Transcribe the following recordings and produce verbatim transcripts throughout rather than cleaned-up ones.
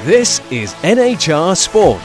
This is N H R Sport.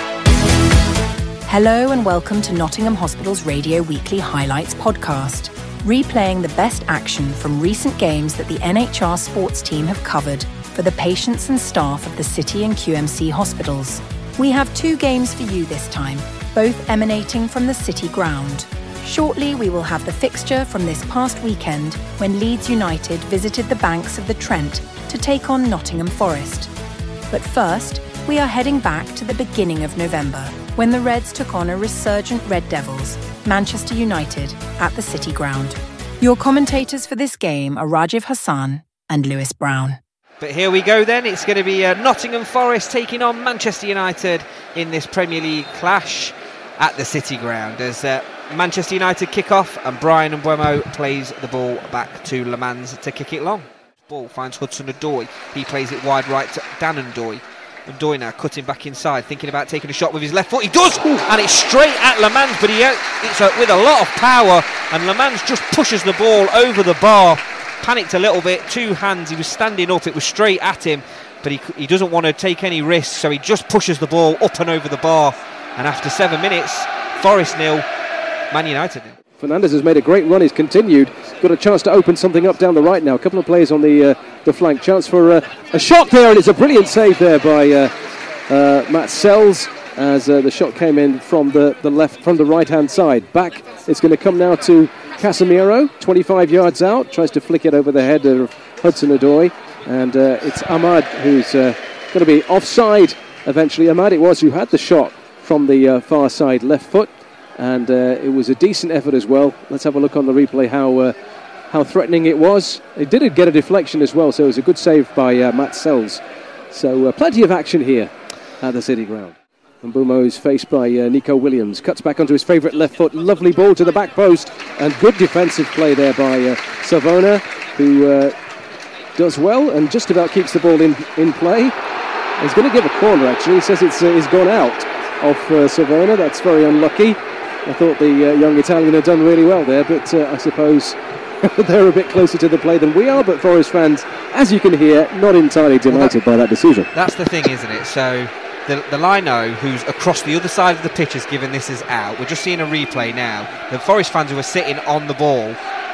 Hello and welcome to Nottingham Hospital's Radio Weekly Highlights podcast, replaying the best action from recent games that the N H R Sports team have covered for the patients and staff of the City and Q M C hospitals. We have two games for you this time, both emanating from the City ground. Shortly, we will have the fixture from this past weekend when Leeds United visited the banks of the Trent to take on Nottingham Forest. But first, we are heading back to the beginning of November, when the Reds took on a resurgent Red Devils, Manchester United, at the City ground. Your commentators for this game are Rajiv Hassan and Lewis Brown. But here we go then, it's going to be uh, Nottingham Forest taking on Manchester United in this Premier League clash at the City ground as uh, Manchester United kick off and Brian Mbeumo plays the ball back to Le Mans to kick it long. Ball finds Hudson-Odoi, he plays it wide right to Dan N'Doye. N'Doye now cutting back inside, thinking about taking a shot with his left foot. He does, and it's straight at Le Mans, but he it's a, with a lot of power, and Le Mans just pushes the ball over the bar. Panicked a little bit, two hands, he was standing up, it was straight at him, but he, he doesn't want to take any risks, so he just pushes the ball up and over the bar. And after seven minutes, Forest nil, Man United nil. Fernandes has made a great run, he's continued, got a chance to open something up down the right now. A couple of players on the uh, the flank, chance for uh, a shot there, and it's a brilliant save there by uh, uh, Matt Sells as uh, the shot came in from the, the left, from the right hand side. Back, it's going to come now to Casemiro, twenty-five yards out, tries to flick it over the head of Hudson-Odoi, and uh, it's Ahmad who's uh, going to be offside eventually. Ahmad it was who had the shot from the uh, far side left foot. And uh, it was a decent effort as well. Let's have a look on the replay how uh, how threatening it was. It did get a deflection as well, so it was a good save by uh, Matt Sells. So uh, plenty of action here at the City ground. Mbeumo is faced by uh, Nico Williams. Cuts back onto his favourite left foot. Lovely ball to the back post. And good defensive play there by uh, Savona, who uh, does well and just about keeps the ball in, in play. He's going to give a corner, actually. He says it's, uh, it's gone out of uh, Savona. That's very unlucky. I thought the uh, young Italian had done really well there, but uh, I suppose they're a bit closer to the play than we are. But Forest fans, as you can hear, not entirely delighted well, that, by that decision. That's the thing, isn't it? So the, the Lino, who's across the other side of the pitch, has given this as out. We're just seeing a replay now. The Forest fans who are sitting on the ball.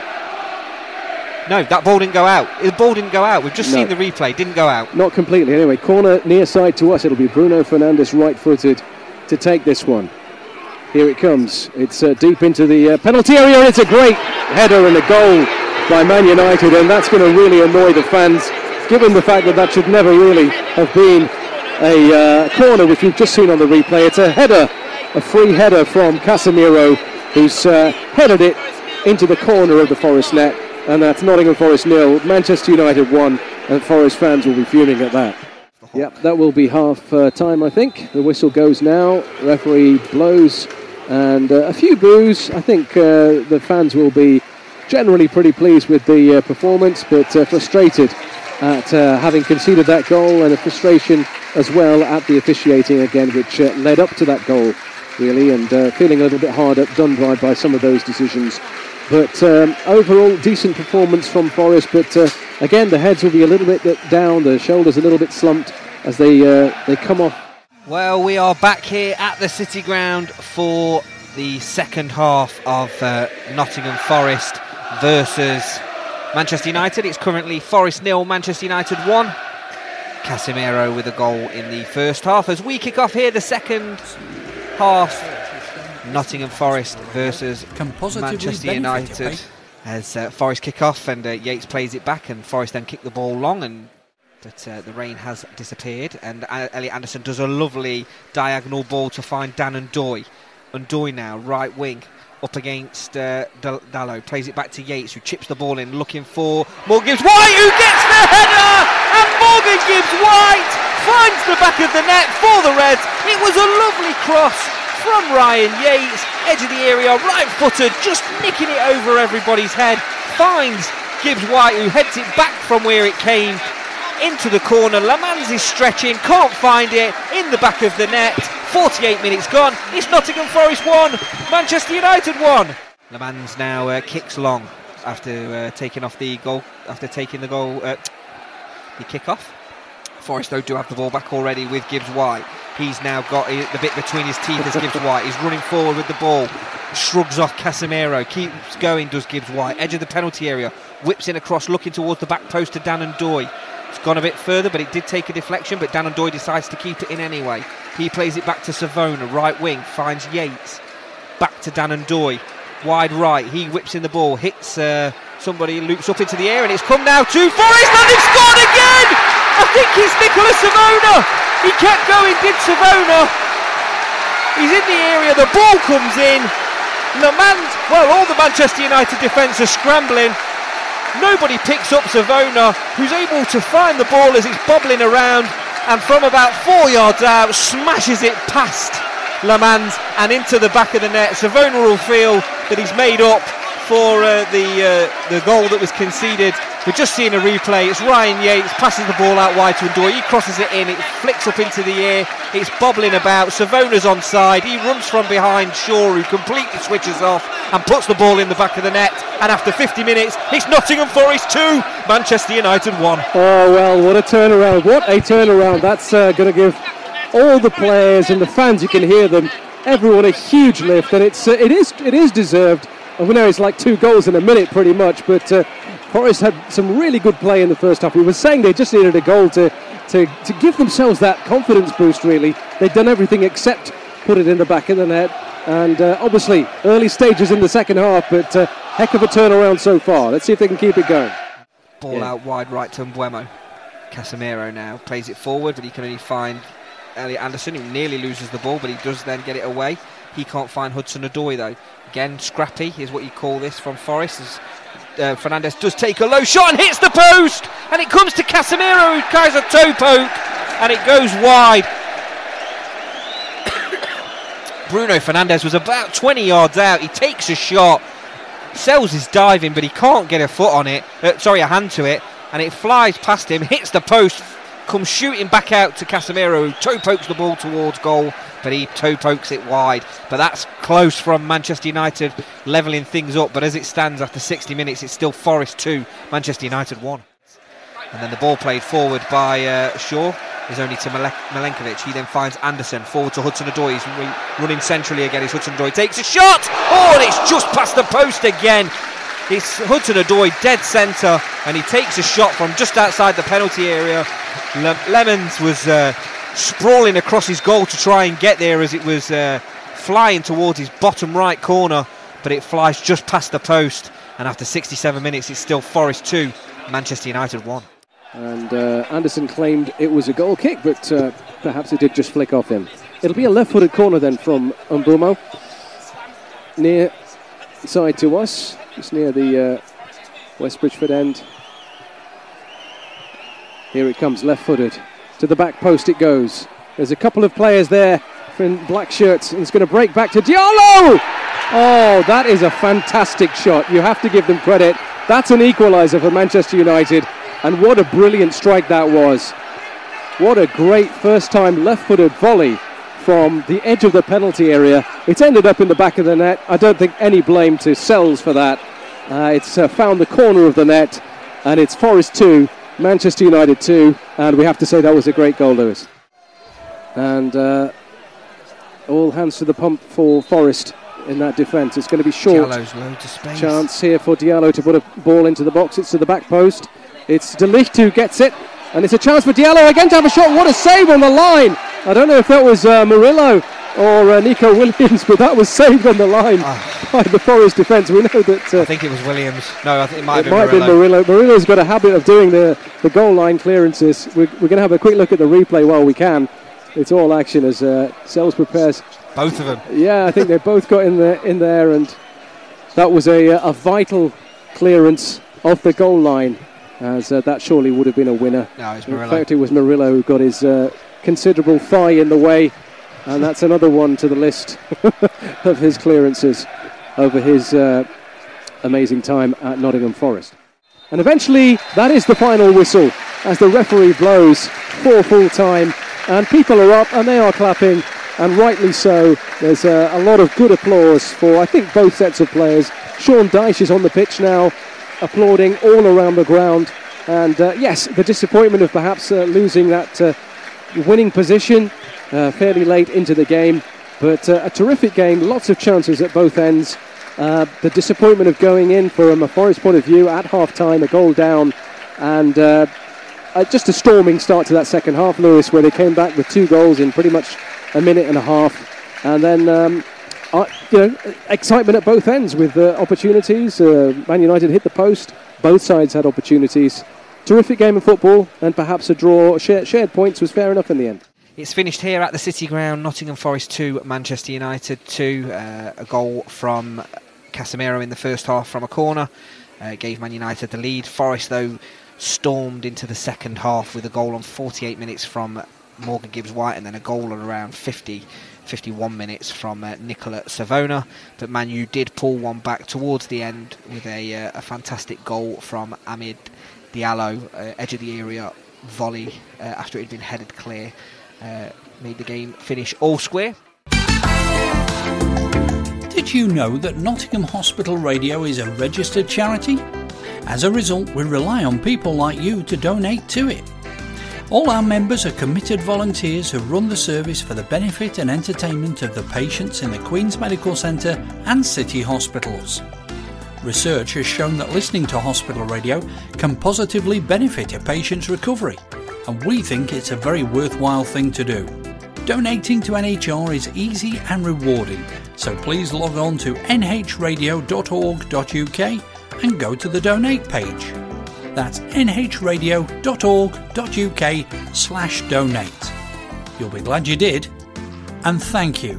No, that ball didn't go out. The ball didn't go out. We've just no. seen the replay. Didn't go out. Not completely. Anyway, corner near side to us. It'll be Bruno Fernandes right-footed to take this one. Here it comes. It's uh, deep into the uh, penalty area, and it's a great header and a goal by Man United, and that's going to really annoy the fans, given the fact that that should never really have been a uh, corner, which we've just seen on the replay. It's a header, a free header from Casemiro, who's uh, headed it into the corner of the Forest net, and that's Nottingham Forest nil, Manchester United one, and Forest fans will be fuming at that. Yep, that will be half uh, time, I think. The whistle goes now, referee blows, and uh, a few boos. I think uh, the fans will be generally pretty pleased with the uh, performance, but uh, frustrated at uh, having conceded that goal, and a frustration as well at the officiating again, which uh, led up to that goal, really, and uh, feeling a little bit hard done by by some of those decisions. But um, overall, decent performance from Forest, but uh, again, the heads will be a little bit down, the shoulders a little bit slumped as they uh, they come off. Well, we are back here at the City ground for the second half of uh, Nottingham Forest versus Manchester United. It's currently Forest nil, Manchester United one. Casemiro with a goal in the first half. As we kick off here the second half, Nottingham Forest versus Manchester United. As uh, Forest kick off and uh, Yates plays it back, and Forest then kick the ball long, and but uh, the rain has disappeared, and uh, Elliot Anderson does a lovely diagonal ball to find Dan N'Doye. N'Doye now, right wing, up against uh, Dalot, plays it back to Yates, who chips the ball in, looking for Morgan Gibbs-White, who gets the header, and Morgan Gibbs-White finds the back of the net for the Reds. It was a lovely cross from Ryan Yates, edge of the area, right-footed, just nicking it over everybody's head, finds Gibbs-White, who heads it back from where it came into the corner. Le Mans is stretching, can't find it, in the back of the net. forty-eight minutes gone, it's Nottingham Forest one, Manchester United one. Le Mans now uh, kicks long after uh, taking off the goal, after taking the goal, uh, the kick-off. Forest, though, do have the ball back already with Gibbs White. He's now got the bit between his teeth as Gibbs White. He's running forward with the ball, shrugs off Casemiro, keeps going, does Gibbs White. Edge of the penalty area, whips in across, looking towards the back post to Dan Ndoye. It's gone a bit further, but it did take a deflection, but Dan Ndoye decides to keep it in anyway. He plays it back to Savona, right wing, finds Yates. Back to Dan Ndoye, wide right. He whips in the ball, hits uh, somebody, loops up into the air, and it's come now to Forest, and they've scored again! I think it's Nicolas Savona. He kept going, did Savona. He's in the area, the ball comes in. Le Mans, well, all the Manchester United defence are scrambling. Nobody picks up Savona, who's able to find the ball as it's bobbling around, and from about four yards out, smashes it past Le Mans and into the back of the net. Savona will feel that he's made up for uh, the uh, the goal that was conceded. We're just seeing a replay. It's Ryan Yates, passes the ball out wide to Ndoye. He crosses it in, it flicks up into the air, it's bobbling about. Savona's onside, he runs from behind Shaw, who completely switches off and puts the ball in the back of the net. And after fifty minutes, it's Nottingham Forest two, Manchester United one. Oh well, what a turnaround, what a turnaround. That's uh, going to give all the players and the fans, you can hear them, everyone a huge lift, and it's uh, it is it is deserved. And we know it's like two goals in a minute pretty much, but uh, Forest had some really good play in the first half. We were saying they just needed a goal to, to, to give themselves that confidence boost, really. They'd done everything except put it in the back of the net. And uh, obviously, early stages in the second half, but uh, heck of a turnaround so far. Let's see if they can keep it going. Ball yeah. out wide right to Mbeumo. Casemiro now plays it forward, but he can only find Elliot Anderson, who nearly loses the ball, but he does then get it away. He can't find Hudson-Odoi, though. Again, scrappy is what you call this from Forest, as uh, Fernandes does take a low shot and hits the post, and it comes to Casemiro, who tries a toe poke, and it goes wide. Bruno Fernandes was about twenty yards out. He takes a shot. Sells is diving, but he can't get a foot on it. Uh, sorry, a hand to it, and it flies past him, hits the post, comes shooting back out to Casemiro, who toe pokes the ball towards goal, but he toe pokes it wide. But that's close from Manchester United, levelling things up. But as it stands after sixty minutes, it's still Forest two, Manchester United one. And then the ball played forward by uh, Shaw is only to Mile- Milenkovic. He then finds Anderson forward to Hudson-Odoi. He's re- running centrally again. It's Hudson-Odoi takes a shot. Oh, and it's just past the post again. It's Hudson-Odoi dead centre, and he takes a shot from just outside the penalty area. Le- Lemons was uh, sprawling across his goal to try and get there as it was uh, flying towards his bottom right corner, but it flies just past the post. And after sixty-seven minutes, it's still Forest two, Manchester United one. And uh, Anderson claimed it was a goal kick, but uh, perhaps it did just flick off him. It'll be a left-footed corner then from Mbeumo, near side to us, just near the uh, West Bridgford end. Here it comes, left-footed. To the back post it goes. There's a couple of players there in black shirts, and it's going to break back to Diallo! Oh, that is a fantastic shot. You have to give them credit. That's an equaliser for Manchester United, and what a brilliant strike that was. What a great first-time left-footed volley from the edge of the penalty area. It's ended up in the back of the net. I don't think any blame to Sells for that. Uh, it's uh, found the corner of the net, and it's Forest two, Manchester United two, and we have to say that was a great goal, Lewis. And uh, all hands to the pump for Forest in that defence. It's going to be short. Diallo's loads of space. Chance here for Diallo to put a ball into the box. It's to the back post. It's De Ligt who gets it, and it's a chance for Diallo again to have a shot. What a save on the line! I don't know if that was uh, Murillo or uh, Nico Williams, but that was saved on the line oh. by the Forest defence. We know that. Uh, I think it was Williams. No, I think it might it have been might Murillo. Been Murillo. Murillo's got a habit of doing the, the goal line clearances. We're, we're going to have a quick look at the replay while we can. It's all action as uh, Sells prepares. Both of them. Yeah, I think they both got in there, in there, and that was a, a vital clearance off the goal line, as uh, that surely would have been a winner. No, it's Murillo. In fact, it was Murillo who got his uh, considerable thigh in the way, and that's another one to the list of his clearances over his uh, amazing time at Nottingham Forest. And eventually, that is the final whistle as the referee blows for full time, and people are up and they are clapping, and rightly so. There's uh, a lot of good applause for, I think, both sets of players. Sean Dyche is on the pitch now, applauding all around the ground, And uh, yes, the disappointment of perhaps uh, losing that uh, winning position uh, fairly late into the game. But uh, a terrific game, lots of chances at both ends. Uh, the disappointment of going in from a Forest point of view at half-time, a goal down, and uh, uh, just a storming start to that second half, Lewis, where they came back with two goals in pretty much a minute and a half. And then, um, uh, you know, excitement at both ends with uh, opportunities. Uh, Man United hit the post. Both sides had opportunities. Terrific game of football, and perhaps a draw, shared, shared points was fair enough in the end. It's finished here at the City Ground. Nottingham Forest two, Manchester United two. Uh, a goal from Casemiro in the first half from a corner uh, gave Man United the lead. Forest, though, stormed into the second half with a goal on forty-eight minutes from Morgan Gibbs-White, and then a goal at around fifty, fifty-one minutes from uh, Nicola Savona. But Man U did pull one back towards the end with a, uh, a fantastic goal from Amid Diallo, uh, edge of the area volley uh, after it had been headed clear. Uh, made the game finish all square. Did you know that Nottingham Hospital Radio is a registered charity? As a result, we rely on people like you to donate to it. All our members are committed volunteers who run the service for the benefit and entertainment of the patients in the Queen's Medical Centre and City Hospitals. Research has shown that listening to hospital radio can positively benefit a patient's recovery, and we think it's a very worthwhile thing to do. Donating to N H R is easy and rewarding, so please log on to n h radio dot org dot u k and go to the donate page. That's n h radio dot org dot u k slash donate. You'll be glad you did, and thank you.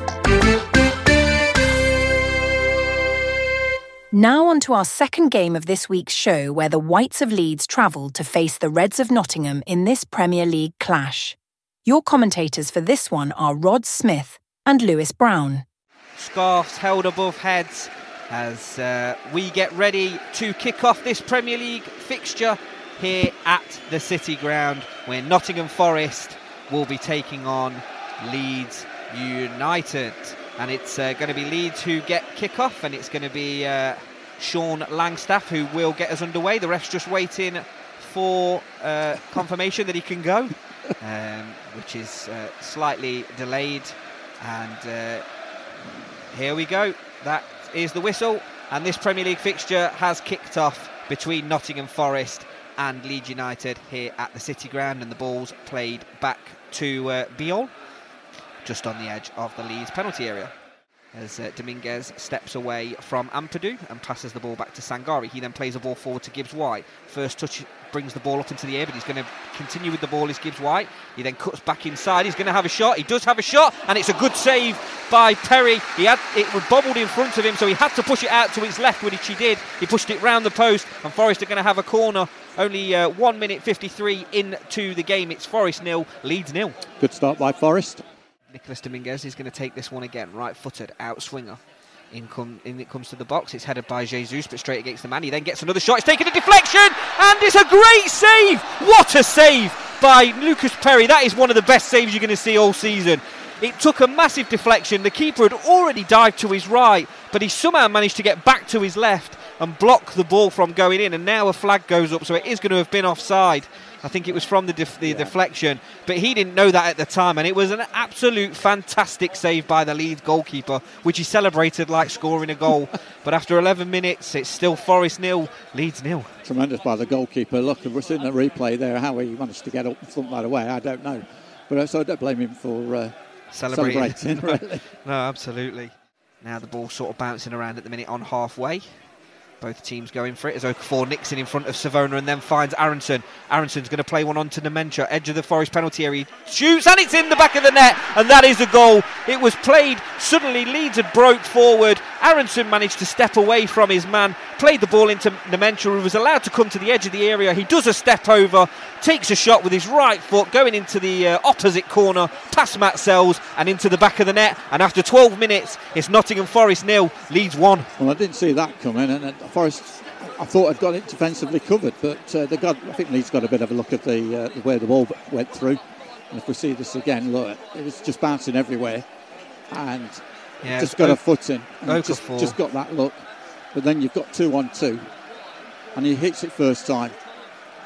Now on to our second game of this week's show, where the Whites of Leeds travelled to face the Reds of Nottingham in this Premier League clash. Your commentators for this one are Rod Smith and Lewis Brown. Scarves held above heads as uh, we get ready to kick off this Premier League fixture here at the City Ground, where Nottingham Forest will be taking on Leeds United. And it's uh, going to be Leeds who get kick-off, and it's going to be uh, Sean Langstaff who will get us underway. The ref's just waiting for uh, confirmation that he can go, um, which is uh, slightly delayed. And uh, here we go. That is the whistle, and this Premier League fixture has kicked off between Nottingham Forest and Leeds United here at the City Ground, and the ball's played back to uh, Bion, just on the edge of the Leeds penalty area, as uh, Dominguez steps away from Ampadu and passes the ball back to Sangari. He then plays the ball forward to Gibbs-White. First touch brings the ball up into the air, but he's going to continue with the ball is Gibbs-White. He then cuts back inside. He's going to have a shot. He does have a shot, and it's a good save by Perry. He had it was bobbled in front of him, so he had to push it out to his left, which he did. He pushed it round the post, and Forest are going to have a corner. Only uh, one minute fifty-three into the game. It's Forest nil, Leeds nil. Good start by Forest. Nicolas Dominguez is going to take this one again, right-footed, out-swinger. In, come, in it comes to the box. It's headed by Jesus, but straight against the man. He then gets another shot. It's taken a deflection, and it's a great save. What a save by Lucas Perry. That is one of the best saves you're going to see all season. It took a massive deflection. The keeper had already dived to his right, but he somehow managed to get back to his left and block the ball from going in, and now a flag goes up, so it is going to have been offside. I think it was from the, def- the yeah. deflection, but he didn't know that at the time, and it was an absolute fantastic save by the Leeds goalkeeper, which he celebrated like scoring a goal. But after eleven minutes, it's still Forest nil, Leeds nil. Tremendous by the goalkeeper. Look, we're seeing the replay there, how he managed to get up and flunk that away, I don't know. But uh, so I don't blame him for uh, celebrating. celebrating really. No, absolutely. Now the ball sort of bouncing around at the minute on halfway. Both teams going for it as Okafor nicks it in front of Savona and then finds Aronson. Aronson's going to play one on to Nemencha, edge of the Forest penalty area. He shoots and it's in the back of the net, and that is a goal. It was played, suddenly Leeds had broke forward. Aronson managed to step away from his man, played the ball into Nemencha, who was allowed to come to the edge of the area. He does a step over, takes a shot with his right foot, going into the uh, opposite corner, past Matt Sells and into the back of the net. And after twelve minutes, it's Nottingham Forest nil, Leeds one. Well, I didn't see that coming, and Forest, I thought I'd got it defensively covered, but uh, they got, I think Leeds got a bit of a look at the, uh, the way the ball went through. And if we see this again, look, it was just bouncing everywhere, and yeah, just got o- a foot in, and just, just got that look. But then you've got two on two, and he hits it first time,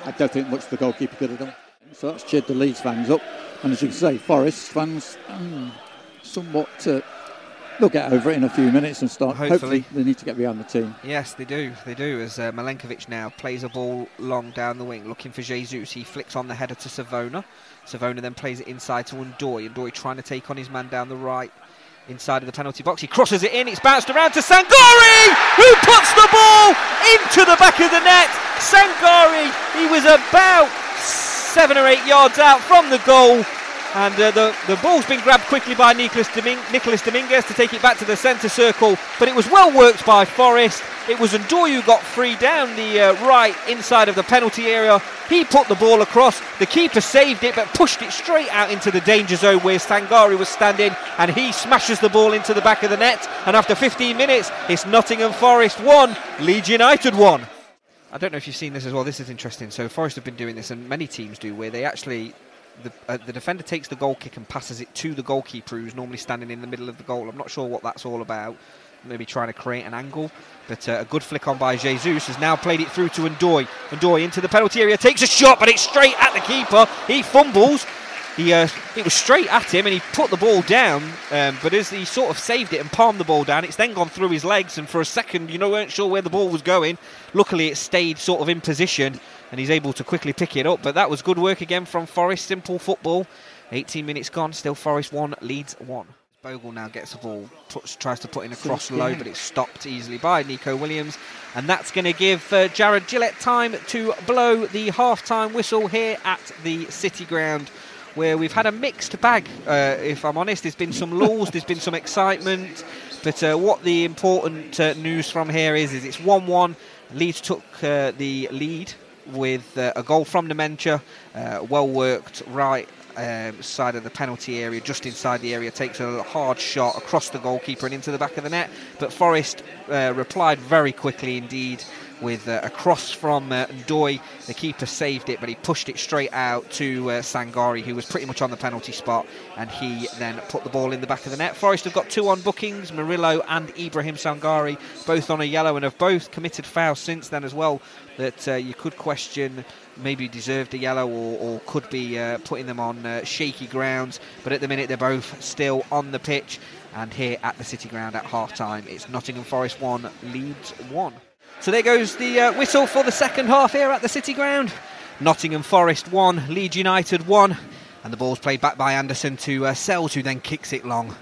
I don't think much the goalkeeper could have done. So that's cheered the Leeds fans up. And as you can say, Forest fans um, somewhat... Uh, they'll get over it in a few minutes and start. Hopefully. Hopefully they need to get behind the team. Yes, they do. They do. As uh, Milenkovic now plays a ball long down the wing, looking for Jesus. He flicks on the header to Savona. Savona then plays it inside to Ndoye. Ndoye trying to take on his man down the right, inside of the penalty box. He crosses it in. It's bounced around to Sangari, who puts the ball into the back of the net. Sangari, he was about seven or eight yards out from the goal. And uh, the, the ball's been grabbed quickly by Nicolas, Domingue, Nicolas Dominguez to take it back to the centre circle. But it was well worked by Forest. It was Ndoye who got free down the uh, right inside of the penalty area. He put the ball across. The keeper saved it but pushed it straight out into the danger zone where Sangari was standing. And he smashes the ball into the back of the net. And after fifteen minutes, it's Nottingham Forest one, Leeds United one. I don't know if you've seen this as well. This is interesting. So Forest have been doing this, and many teams do, where they actually... The, uh, the defender takes the goal kick and passes it to the goalkeeper, who's normally standing in the middle of the goal. I'm not sure what that's all about. Maybe trying to create an angle. But uh, a good flick on by Jesus has now played it through to Ndoye. Ndoye into the penalty area, takes a shot, but it's straight at the keeper. He fumbles. He, uh, it was straight at him and he put the ball down, um, but as he sort of saved it and palmed the ball down, it's then gone through his legs, and for a second you know weren't sure where the ball was going. Luckily it stayed sort of in position and he's able to quickly pick it up. But that was good work again from Forest. Simple football. eighteen minutes gone, still Forest one, Leeds one. Bogle now gets the ball, puts, tries to put in a cross low, but it's stopped easily by Nico Williams, and that's going to give uh, Jared Gillett time to blow the half-time whistle here at the City Ground, where we've had a mixed bag, uh, if I'm honest. There's been some lulls, there's been some excitement, but uh, what the important uh, news from here is, is it's one one. Leeds took uh, the lead with uh, a goal from Nementia, uh, well worked right um, side of the penalty area, just inside the area, takes a hard shot across the goalkeeper and into the back of the net. But Forest uh, replied very quickly indeed with uh, a cross from uh, Ndoye. The keeper saved it, but he pushed it straight out to uh, Sangari, who was pretty much on the penalty spot, and he then put the ball in the back of the net. Forest have got two on bookings, Murillo and Ibrahim Sangari, both on a yellow, and have both committed fouls since then as well, that uh, you could question maybe deserved a yellow or, or could be uh, putting them on uh, shaky grounds. But at the minute they're both still on the pitch, and here at the City Ground at half-time, it's Nottingham Forest one, Leeds one. So there goes the uh, whistle for the second half here at the City Ground. Nottingham Forest one, Leeds United one, and the ball's played back by Anderson to uh, Sells, who then kicks it long,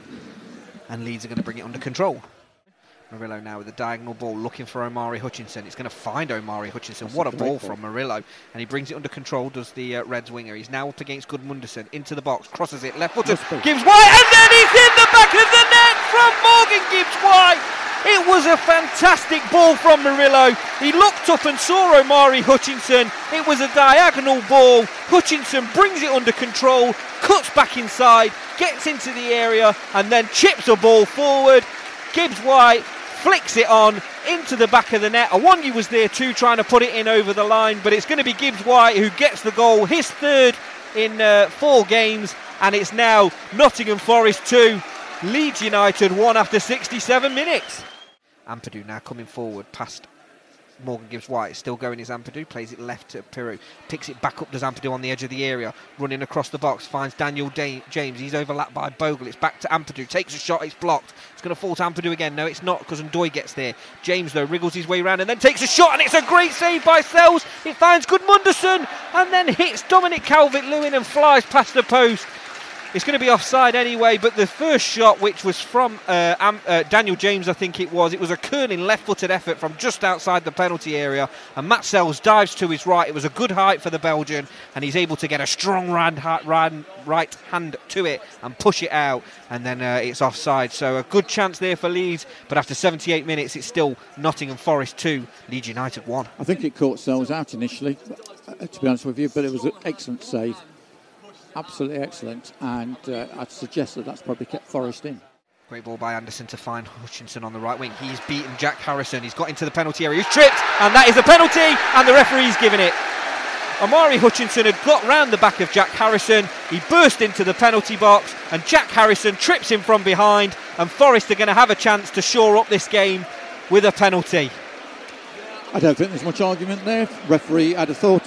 and Leeds are going to bring it under control. Murillo now with the diagonal ball, looking for Omari Hutchinson. It's going to find Omari Hutchinson. That's what a ball from Murillo, and he brings it under control, does the uh, Reds winger. He's now up against Gudmundsson, into the box, crosses it, left footed, Gibbs White, and then he's in the back of the net from Morgan Gibbs White. It was a fantastic ball from Murillo. He looked up and saw Omari Hutchinson. It was a diagonal ball. Hutchinson brings it under control, cuts back inside, gets into the area, and then chips a ball forward. Gibbs White flicks it on into the back of the net. Awanyi was there too, trying to put it in over the line, but it's going to be Gibbs White who gets the goal, his third in uh, four games, and it's now Nottingham Forest two, Leeds United one after sixty-seven minutes. Ampadu now coming forward past Morgan Gibbs White, still going is Ampadu, plays it left to Peru, picks it back up, does Ampadu on the edge of the area, running across the box, finds Daniel da- James, he's overlapped by Bogle, it's back to Ampadu, takes a shot, it's blocked, it's going to fall to Ampadu again, no it's not, because Ndoye gets there. James though wriggles his way around and then takes a shot, and it's a great save by Sells. It finds Gudmundsson and then hits Dominic Calvert-Lewin and flies past the post. It's going to be offside anyway, but the first shot, which was from uh, Am- uh, Daniel James, I think it was, it was a curling left-footed effort from just outside the penalty area, and Matt Sells dives to his right. It was a good height for the Belgian, and he's able to get a strong right, right, right hand to it and push it out, and then uh, it's offside. So a good chance there for Leeds, but after seventy-eight minutes, it's still Nottingham Forest two, Leeds United one. I think it caught Sells out initially, uh, to be honest with you, but it was an excellent save. Absolutely excellent, and uh, I'd suggest that that's probably kept Forest in. Great ball by Anderson to find Hutchinson on the right wing. He's beaten Jack Harrison. He's got into the penalty area. He's tripped, and that is a penalty, and the referee's given it. Omari Hutchinson had got round the back of Jack Harrison. He burst into the penalty box, and Jack Harrison trips him from behind, and Forest are going to have a chance to shore up this game with a penalty. I don't think there's much argument there. Referee, I'd have thought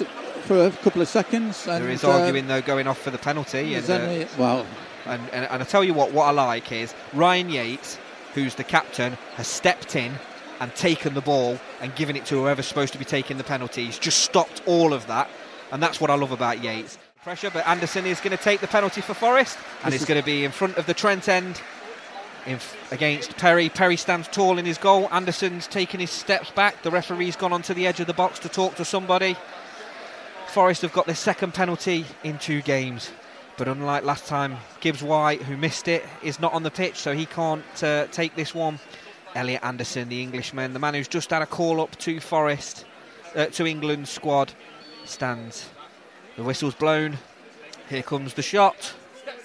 for a couple of seconds. And, there is uh, arguing though going off for the penalty. And, only, uh, well, and, and and I tell you what, what I like is Ryan Yates, who's the captain, has stepped in and taken the ball and given it to whoever's supposed to be taking the penalty. He's just stopped all of that, and that's what I love about Yates. Pressure, but Anderson is going to take the penalty for Forest, and it's going to be in front of the Trent end in f- against Perry. Perry stands tall in his goal. Anderson's taking his steps back. The referee's gone onto the edge of the box to talk to somebody. Forest have got their second penalty in two games, but unlike last time, Gibbs White, who missed it, is not on the pitch, so he can't uh, take this one. Elliot Anderson, the Englishman, the man who's just had a call up to Forest, uh, to England's squad, stands. The whistle's blown. Here comes the shot.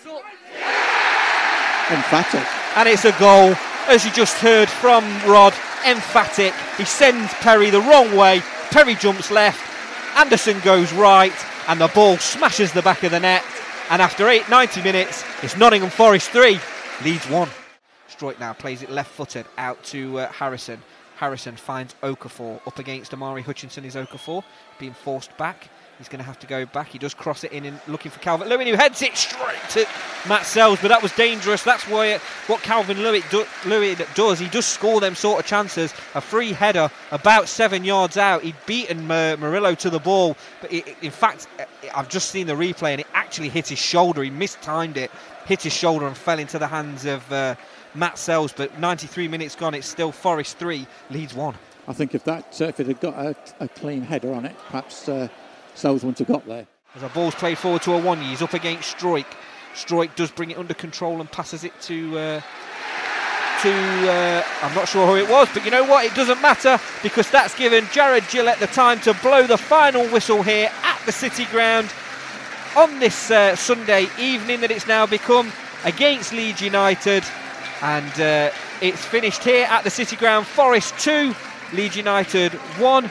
Emphatic. And it's a goal, as you just heard from Rod. Emphatic. He sends Perry the wrong way. Perry jumps left. Anderson goes right. And the ball smashes the back of the net. And after eight, ninety minutes, it's Nottingham Forest three, Leeds one. Stroik now plays it left-footed out to uh, Harrison. Harrison finds Okafor up against Amari Hutchinson. Is Okafor being forced back? He's going to have to go back. He does cross it in and looking for Calvert-Lewin, who heads it straight to Matt Sells, but that was dangerous. That's why it, what Calvert-Lewin do, does. He does score them sort of chances. A free header about seven yards out. He'd beaten Mar- Murillo to the ball, but it, in fact, I've just seen the replay and it actually hit his shoulder. He mistimed it, hit his shoulder and fell into the hands of uh, Matt Sells. But ninety-three minutes gone, it's still Forest three, Leeds one. I think if that uh, if it had got a, a clean header on it, perhaps Uh, Sells wouldn't have got there. As a ball's played forward to Awoniyi, he's up against Stroik. Stroik does bring it under control and passes it to uh, to uh, I'm not sure who it was, but you know what, it doesn't matter, because that's given Jared Gillett the time to blow the final whistle here at the City Ground on this uh, Sunday evening that it's now become, against Leeds United. And uh, it's finished here at the City Ground. Forest two, Leeds United one.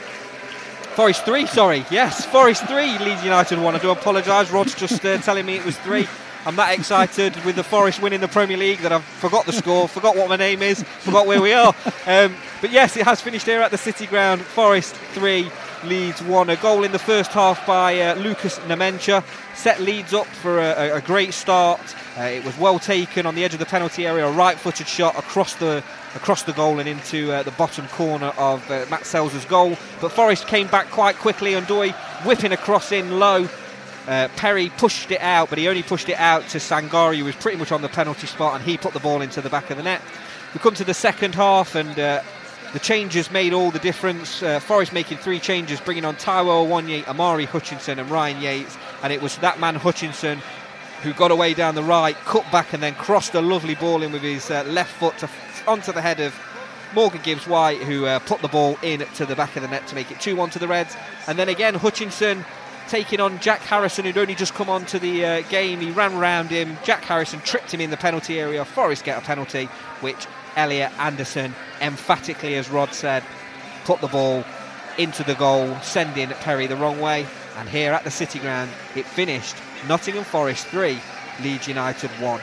Forest three, sorry, yes, Forest three, Leeds United one. I do apologise, Rod's just uh, telling me it was three. I'm that excited with the Forest winning the Premier League that I've forgot the score, forgot what my name is, forgot where we are. Um, but yes, it has finished here at the City Ground. Forest three, Leeds one. A goal in the first half by uh, Lucas Nemencha set Leeds up for a, a great start. Uh, it was well taken on the edge of the penalty area, a right-footed shot across the across the goal and into uh, the bottom corner of uh, Matt Sells' goal. But Forest came back quite quickly. Ndoye whipping a cross in low. Uh, Perry pushed it out, but he only pushed it out to Sangari, who was pretty much on the penalty spot, and he put the ball into the back of the net. We come to the second half, and uh, the changes made all the difference. Uh, Forest making three changes, bringing on Taiwo Awoniyi, Amari Hutchinson and Ryan Yates, and it was that man Hutchinson who got away down the right, cut back and then crossed a lovely ball in with his uh, left foot to, onto the head of Morgan Gibbs White, who uh, put the ball in to the back of the net to make it two one to the Reds. And then again Hutchinson taking on Jack Harrison, who'd only just come onto the uh, game. He ran round him. Jack Harrison tripped him in the penalty area. Forest get a penalty, which Elliot Anderson emphatically, as Rod said, put the ball into the goal, sending Perry the wrong way. And here at the City Ground, it finished Nottingham Forest three, Leeds United one.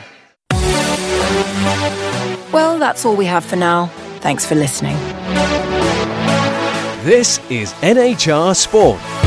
Well, that's all we have for now. Thanks for listening. This is N H R Sport.